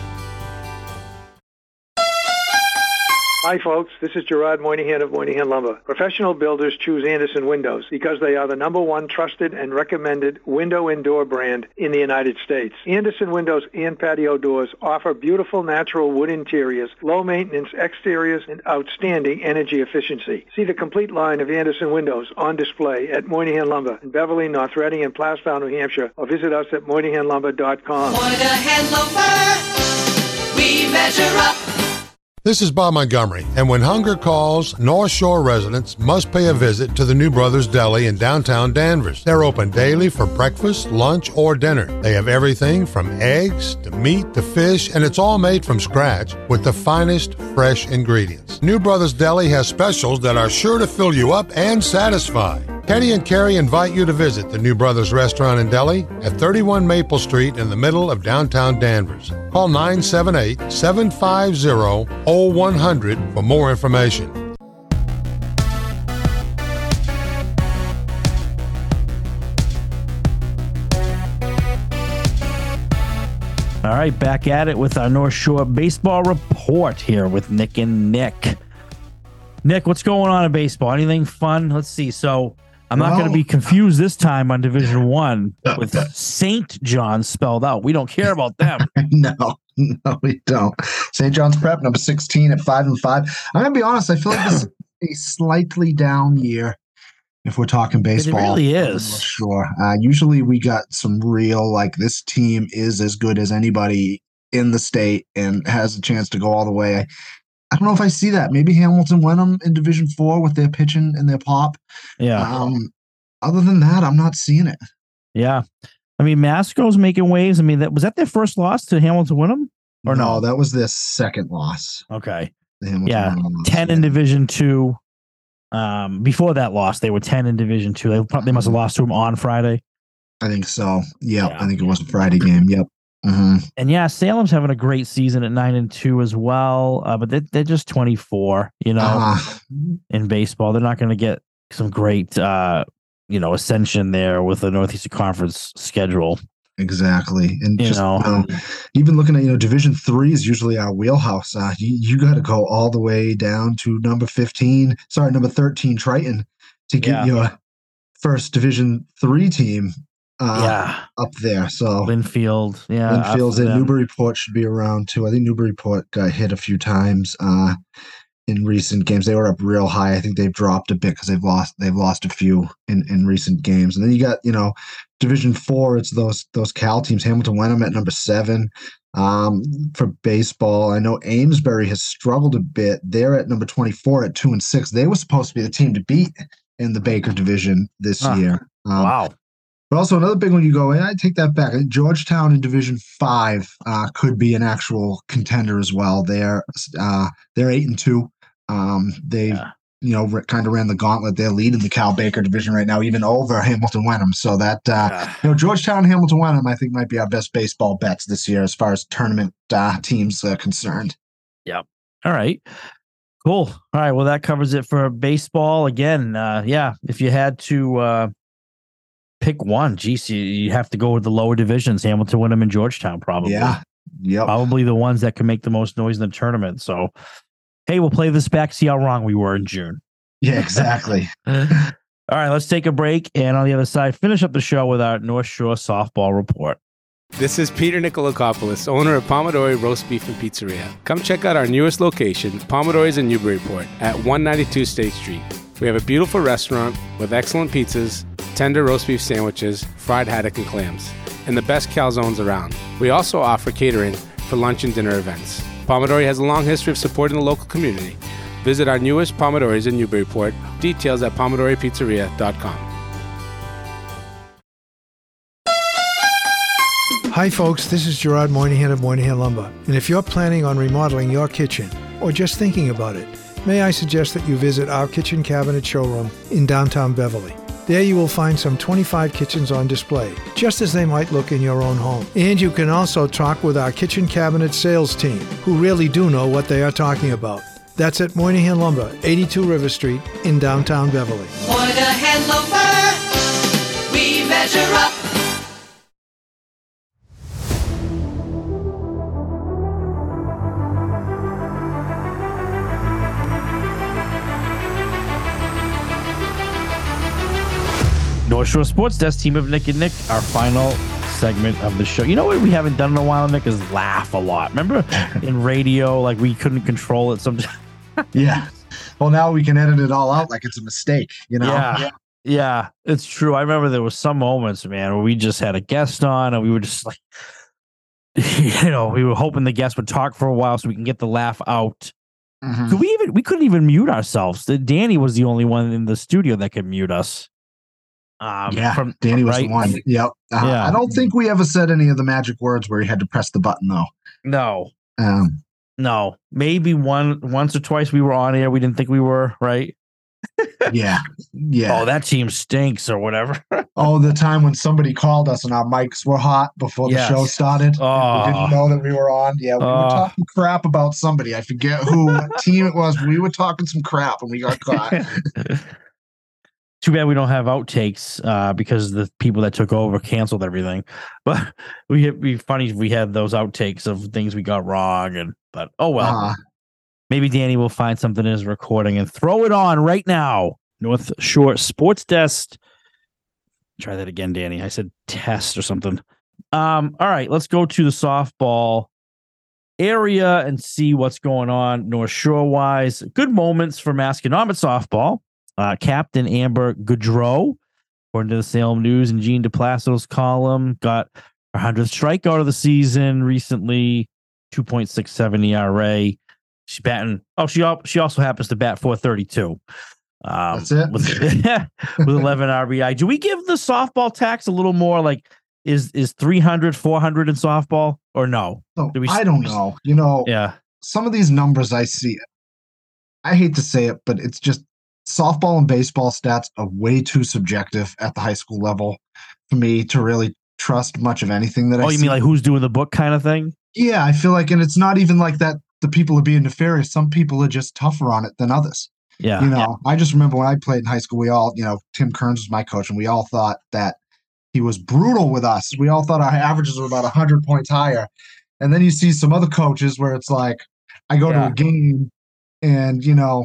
Hi, folks. This is Gerard Moynihan of Moynihan Lumber. Professional builders choose Anderson Windows because they are the number one trusted and recommended window and door brand in the United States. Anderson Windows and patio doors offer beautiful natural wood interiors, low maintenance exteriors, and outstanding energy efficiency. See the complete line of Anderson Windows on display at Moynihan Lumber in Beverly, North Reading, and Plastown, New Hampshire, or visit us at moynihan lumber dot com. Moynihan Lumber, we measure up. This is Bob Montgomery, and when hunger calls, North Shore residents must pay a visit to the New Brothers Deli in downtown Danvers. They're open daily for breakfast, lunch, or dinner. They have everything from eggs to meat to fish, and it's all made from scratch with the finest fresh ingredients. New Brothers Deli has specials that are sure to fill you up and satisfy. Kenny and Carrie invite you to visit the New Brothers Restaurant and Deli at thirty-one Maple Street in the middle of downtown Danvers. Call nine seven eight, seven five zero, zero one zero zero for more information. All right, back at it with our North Shore Baseball Report here with Nick and Nick. Nick, what's going on in baseball? Anything fun? Let's see. So I'm not well, going to be confused this time on Division One with Saint John's spelled out. We don't care about them. no, no, we don't. Saint John's Prep, number sixteen at five and five. I'm going to be honest. I feel like this is a slightly down year if we're talking baseball. It really is. Sure. Uh, usually we got some real, like, this team is as good as anybody in the state and has a chance to go all the way. I, I don't know if I see that. Maybe Hamilton Wenham in Division Four with their pitching and their pop. Yeah. Um, other than that, I'm not seeing it. Yeah. I mean, Masco's making waves. I mean, that was that their first loss to Hamilton Wenham? Or no? no, that was their second loss. Okay. The Hamilton Yeah, Wenham loss, ten yeah. in Division Two. Um, before that loss, they were ten in Division Two. They probably must have lost to them on Friday. I think so. Yep, Yeah. I think it was a Friday game. Yep. Mm-hmm. And yeah, Salem's having a great season at nine and two as well. Uh, but they, they're just twenty-four. You know, Uh-huh. in baseball, they're not going to get some great, uh, you know, ascension there with the Northeastern Conference schedule. Exactly. And You just, know. you know, even looking at, you know, Division Three is usually our wheelhouse. Uh, you you got to go all the way down to number fifteen, sorry, number thirteen, Triton, to get Yeah. your first Division Three team uh, Yeah. up there. So Linfield, yeah, Linfield's after in them. Newburyport should be around too. I think Newburyport got hit a few times uh, in recent games. They were up real high. I think they've dropped a bit because they've lost they've lost a few in, in recent games. And then you got, you know, Division Four. It's those those Cal teams. Hamilton Wenham at number seven. Um, for baseball, I know Amesbury has struggled a bit. They're at number twenty-four at two and six. They were supposed to be the team to beat in the Baker division this Huh. year. Um, Wow. But also another big one you go, I take that back. Georgetown in Division Five uh, could be an actual contender as well. They're uh, they're eight and two. Um, they've Yeah. you know r- kind of ran the gauntlet. They're leading the Cal Baker division right now, even over Hamilton Wenham. So that uh, Yeah. you know Georgetown, Hamilton Wenham, I think might be our best baseball bets this year as far as tournament uh, teams are concerned. Yep. All right. Cool. All right. Well, that covers it for baseball. Again, uh, yeah, if you had to uh, pick one, geez, you, you have to go with the lower divisions, Hamilton, Wenham, and Georgetown, probably. Yeah. Yep. Probably the ones that can make the most noise in the tournament. So, hey, we'll play this back, see how wrong we were in June. Yeah, exactly. All right, let's take a break. And on the other side, finish up the show with our North Shore softball report. This is Peter Nikolakopoulos, owner of Pomodori Roast Beef and Pizzeria. Come check out our newest location, Pomodori's in Newburyport, at one ninety-two State Street. We have a beautiful restaurant with excellent pizzas, tender roast beef sandwiches, fried haddock and clams, and the best calzones around. We also offer catering for lunch and dinner events. Pomodori has a long history of supporting the local community. Visit our newest Pomodori's in Newburyport. Details at pomodori pizzeria dot com. Hi folks, this is Gerard Moynihan of Moynihan Lumber. And if you're planning on remodeling your kitchen or just thinking about it, may I suggest that you visit our kitchen cabinet showroom in downtown Beverly. There you will find some twenty-five kitchens on display, just as they might look in your own home. And you can also talk with our kitchen cabinet sales team, who really do know what they are talking about. That's at Moynihan Lumber, eighty-two River Street in downtown Beverly. Moynihan Lumber, we measure up. North Shore Sports Desk, team of Nick and Nick, our final segment of the show. You know what we haven't done in a while, Nick, is laugh a lot. Remember in radio, like we couldn't control it sometimes. Yeah. Well, now we can edit it all out like it's a mistake, you know? Yeah. yeah. Yeah, it's true. I remember there was some moments, man, where we just had a guest on and we were just like, you know, we were hoping the guest would talk for a while so we can get the laugh out. Mhm. Could we even, we couldn't even mute ourselves. Danny was the only one in the studio that could mute us. Um, Yeah, from, Danny was right? the one. Yep. Uh, Yeah. I don't think we ever said any of the magic words where he had to press the button, though. No, Um, no, maybe one, once or twice we were on air. We didn't think we were, right? yeah. Yeah. Oh, that team stinks or whatever. Oh, the time when somebody called us and our mics were hot before the Yes. show started. Oh. We didn't know that we were on. Yeah, we Oh. were talking crap about somebody. I forget who, what team it was. We were talking some crap and we got caught. Too bad we don't have outtakes uh, because the people that took over canceled everything. But we it'd be funny if we had those outtakes of things we got wrong. And but oh well, Uh, maybe Danny will find something in his recording and throw it on right now. North Shore Sports Desk. Try that again, Danny. I said test or something. Um. All right, let's go to the softball area and see what's going on North Shore wise. Good moments for Masconomet softball. Uh, Captain Amber Goudreau, according to the Salem News and Gene DePlacido's column, got her hundredth strikeout of the season recently, two point six seven E R A. She's batting. Oh, she al- she also happens to bat four thirty-two. Um, That's it. With, with eleven R B I. Do we give the softball tax a little more? Like, is is three hundred, four hundred in softball? or no? So, Do we, I don't know. You know, yeah. Some of these numbers I see, I hate to say it, but it's just softball and baseball stats are way too subjective at the high school level for me to really trust much of anything that I Oh, see. you mean like who's doing the book kind of thing? Yeah, I feel like, and it's not even like that the people are being nefarious. Some people are just tougher on it than others. Yeah. You know, yeah. I just remember when I played in high school, we all, you know, Tim Kearns was my coach, and we all thought that he was brutal with us. We all thought our averages were about one hundred points higher. And then you see some other coaches where it's like, I go Yeah. to a game and, you know,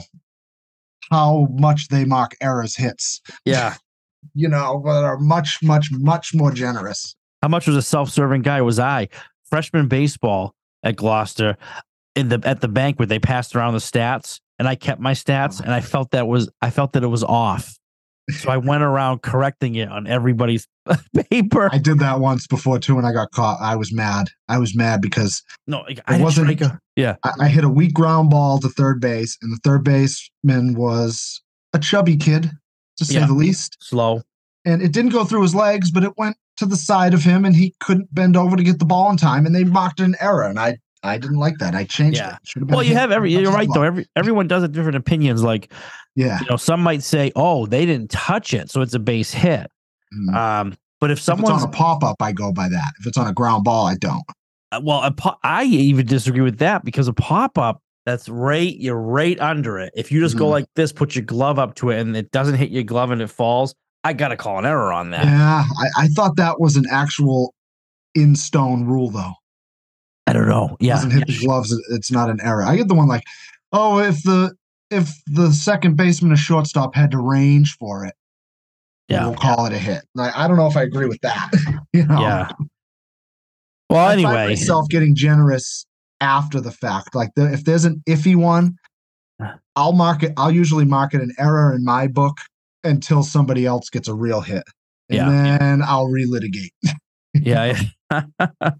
how much they mark errors hits. Yeah. You know, but are much, much, much more generous. How much was a self-serving guy was I? Freshman baseball at Gloucester in the at the banquet, they passed around the stats and I kept my stats and I felt that was I felt that it was off. So I went around correcting it on everybody's paper. I did that once before too, and I got caught. I was mad. I was mad because no, it I wasn't. strike a, yeah, I, I hit a weak ground ball to third base, and the third baseman was a chubby kid, to say Yeah. the least. Slow. And it didn't go through his legs, but it went to the side of him, and he couldn't bend over to get the ball in time, and they marked an error, and I I didn't like that. I changed Yeah. it. It should have been Well, a you hit. have every. You're right though. Every everyone does have different opinions. Like, Yeah. you know, some might say, "Oh, they didn't touch it, so it's a base hit." Mm. Um, but if If it's someone's on a pop up, I go by that. If it's on a ground ball, I don't. Uh, well, a po- I even disagree with that because a pop up that's right, you're right under it. If you just go Mhm. like this, put your glove up to it, and it doesn't hit your glove and it falls, I gotta call an error on that. Yeah, I, I thought that was an actual in stone rule, though. I don't know. Yeah, Doesn't hit yeah, the gloves, it- it's not an error. I get the one like, oh, if the if the second baseman or shortstop had to range for it, yeah, we'll call it a hit. Like, I don't know if I agree with that. you know, yeah. Well, I find anyway, myself getting generous after the fact. Like, the, if there's an iffy one, I'll mark it. I'll usually mark it an error in my book until somebody else gets a real hit, and Yeah. then I'll relitigate. yeah, yeah.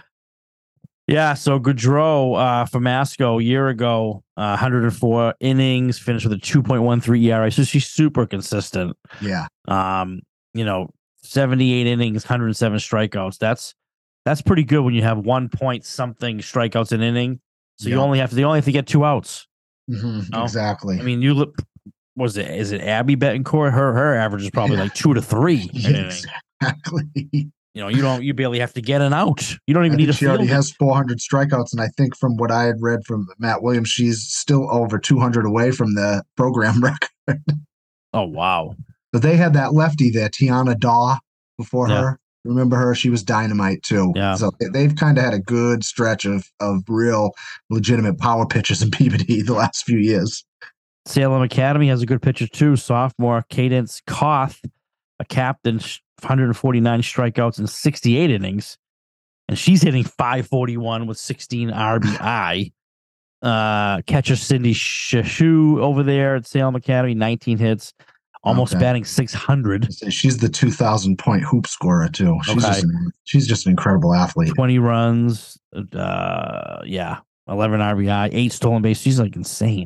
Yeah, so Goudreau uh, for Masco a year ago, uh, one hundred four innings, finished with a two point one three E R A. So she's super consistent. Yeah. Um, you know, seventy-eight innings, one hundred seven strikeouts. That's that's pretty good when you have one point something strikeouts an inning. So you Yeah. only have to they only have to get two outs. Mhm, No? Exactly. I mean, you look. Was it? Is it Abby Betancourt? Her her average is probably like two to three. an inning. Exactly. You know, you don't. You barely have to get an out. You don't I even think need a she already field. has four hundred strikeouts, and I think from what I had read from Matt Williams, she's still over two hundred away from the program record. Oh wow! But they had that lefty there, Tiana Daw, before Yeah. her. Remember her? She was dynamite too. Yeah. So they- they've kind of had a good stretch of of real legitimate power pitchers in Peabody the last few years. Salem Academy has a good pitcher too. Sophomore Cadence Koth, a captain, sh- one hundred forty-nine strikeouts in sixty-eight innings, and she's hitting five forty-one with sixteen R B I. Uh, catcher Cindy Shashu over there at Salem Academy, nineteen hits, almost Okay. batting six hundred. She's the two thousand point hoop scorer too. She's Okay. just an, she's just an incredible athlete. twenty runs, uh, yeah, eleven R B I, eight stolen base. She's like insane.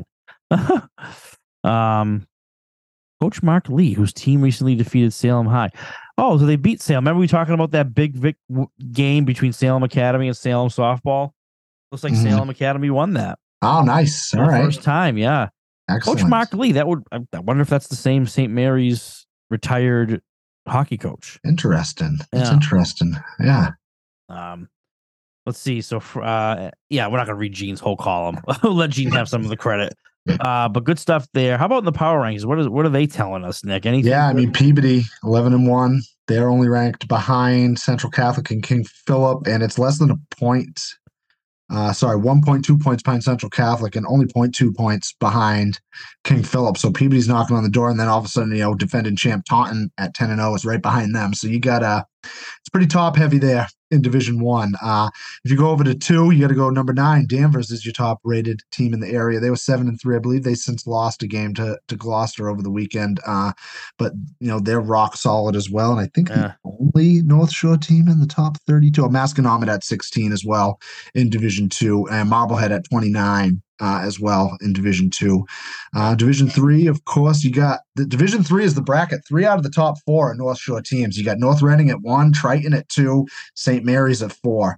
um, Coach Mark Lee, whose team recently defeated Salem High. Oh, so they beat Salem. Remember we talking about that big Vic w- game between Salem Academy and Salem softball? Looks like Mhm. Salem Academy won that. Oh, nice. For All the right. First time, yeah. Excellent. Coach Mark Lee. That would. I, I wonder if that's the same Saint Mary's retired hockey coach. Interesting. That's Yeah. interesting. Yeah. Um, let's see. So, for, uh, yeah, we're not gonna read Gene's whole column. We'll let Gene have some of the credit. Uh, but good stuff there. How about in the power rankings? What is what are they telling us, Nick? Anything? Yeah, I good? mean Peabody, eleven and one. They're only ranked behind Central Catholic and King Philip, and it's less than a point. Uh, sorry, one point two points behind Central Catholic and only zero point two points behind King Philip. So Peabody's knocking on the door, and then all of a sudden, you know, defending champ Taunton at ten and zero is right behind them. So you got a, it's pretty top heavy there in Division One. Uh, if you go over to two, you got to go number nine. Danvers is your top rated team in the area. They were seven and three, I believe. They since lost a game to to Gloucester over the weekend, uh, but you know they're rock solid as well. And I think Yeah. the only North Shore team in the top thirty-two. Oh, Masconomet at sixteen as well in Division Two, and Marblehead at twenty-nine. Uh, as well in Division Two. Uh, Division Three, of course, you got the Division Three is the bracket. Three out of the top four are North Shore teams. You got North Reading at one, Triton at two, Saint Mary's at four.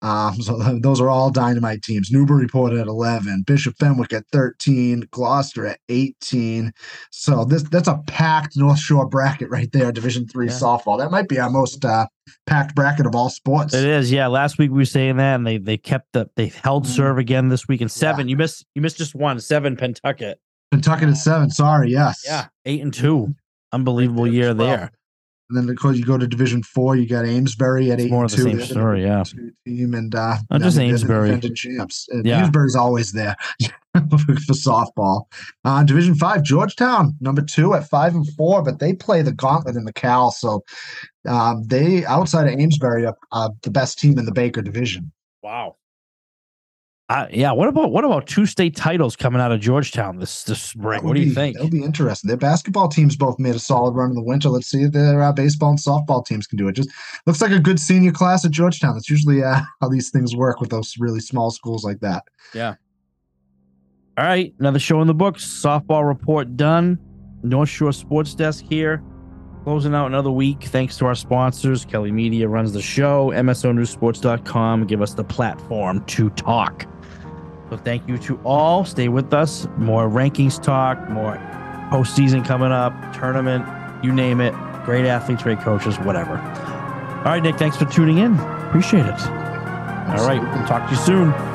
Um, so those are all dynamite teams. Newburyport at eleven, Bishop Fenwick at thirteen, Gloucester at eighteen. So this that's a packed North Shore bracket right there, Division three yeah. softball. That might be our most uh, packed bracket of all sports. It is, yeah. Last week we were saying that, and they they kept the they held serve again this week in seven. Yeah. You missed you missed just one, seven Pentucket. Pentucket at seven. Sorry, yes. Yeah, eight and two. Unbelievable right year there. And then, of course, you go to Division Four. You got Amesbury at it's eight more and of the two. same story, yeah. Team and uh, not just Amesbury. Champs. And yeah. Amesbury's always there for softball. Uh, Division Five, Georgetown, number two at five and four, but they play the gauntlet in the Cal. So um, they, outside of Amesbury, are uh, the best team in the Baker division. Wow. Uh, yeah. What about what about two state titles coming out of Georgetown this this spring? What do be, you think? That'll be interesting. Their basketball teams both made a solid run in the winter. Let's see if their uh, baseball and softball teams can do it. Just looks like a good senior class at Georgetown. That's usually uh, how these things work with those really small schools like that. Yeah. All right, another show in the books. Softball report done. North Shore Sports Desk here. Closing out another week. Thanks to our sponsors. Kelly Media runs the show. M S O News Sports dot com give us the platform to talk. So thank you to all. Stay with us. More rankings talk, more postseason coming up, tournament, you name it. Great athletes, great coaches, whatever. All right, Nick, thanks for tuning in. Appreciate it. All right, we'll talk to you soon.